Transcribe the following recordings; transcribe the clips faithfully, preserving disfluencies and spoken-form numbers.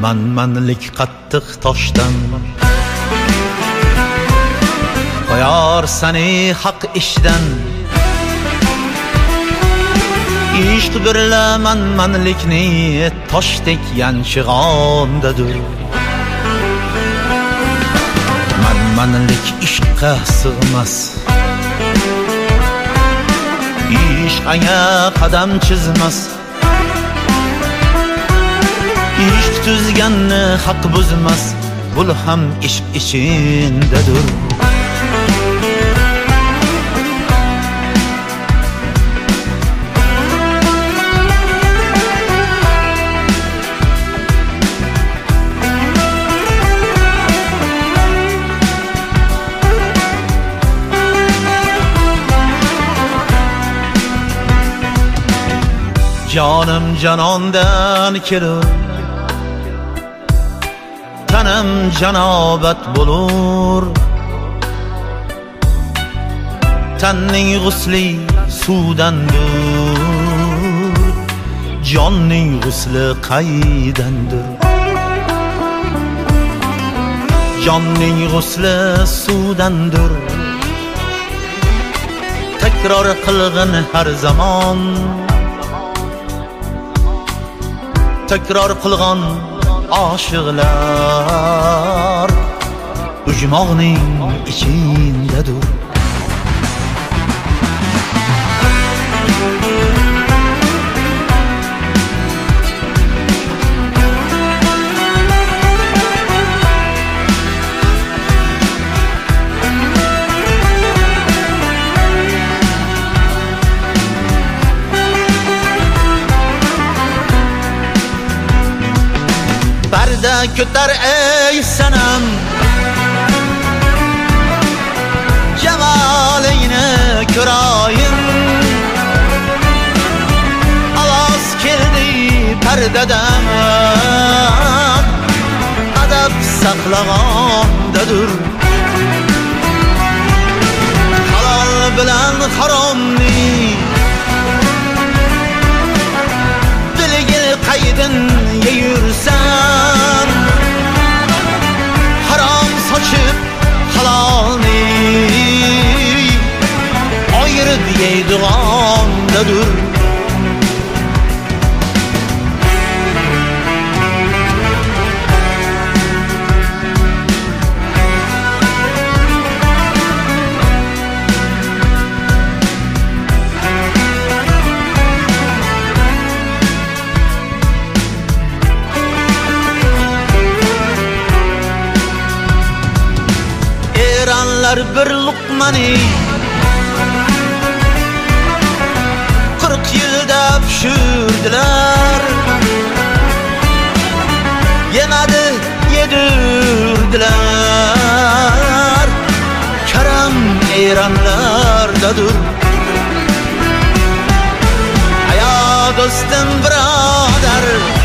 manmanlik qattiq toshdan qo'yar seni haq ishdan. Ishq birla manmanlikni toshdek yanchig'ondadir. Manmanlik ishqqa sig'mas, ishq anga qadam chizmas. Ishq tuzganni haq buzmas, bul ham ishq ichindadir. Canım canondan kelur, tanım canobat bulur. Tanning g'usli suvdandir, jonning g'usli qaydandir. Jonning g'usli suvdandir, takror qilg'in har zamon. Takror qilgan oshiqlar ujmoqning ichindadir. Parda ko'tar ey sanam, jamolingni ko'rayim. Ovoz keldi pardadan, adab saqlagandadir. Halol bilan haromni bilgil qaydin yeyursan. Harom sochib halolni ayirib yeydigandadir. Bir luqmani qirq yilda pishirdilar. Yemadi yedirdilar. Karam Eronlardadir. Ayo do'stim birodar,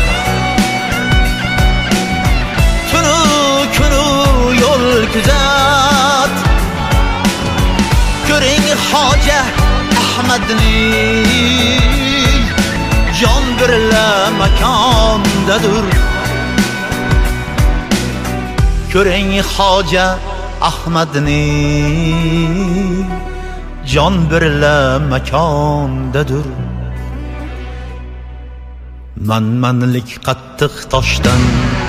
tunu kunu yo'l kuzat. Ko'ring Hoja Ahmadni, jon birla makondadir. Ko'ring Hoja Ahmadni, jon birla makondadir. Manmanlik qattiq toshdan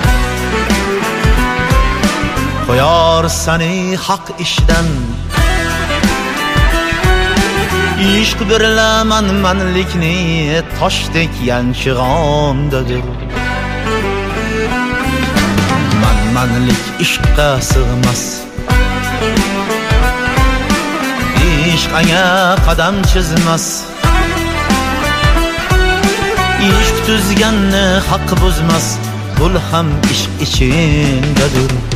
qo'yar seni haq ishdan. Ishq birla manmanlikni toshdek yanchig'ondadir. Manmanlik ishqqa sig'mas, ishq anga qadam chizmas. Ishq tuzganni haq buzmas, bul ham ishq ichindadir.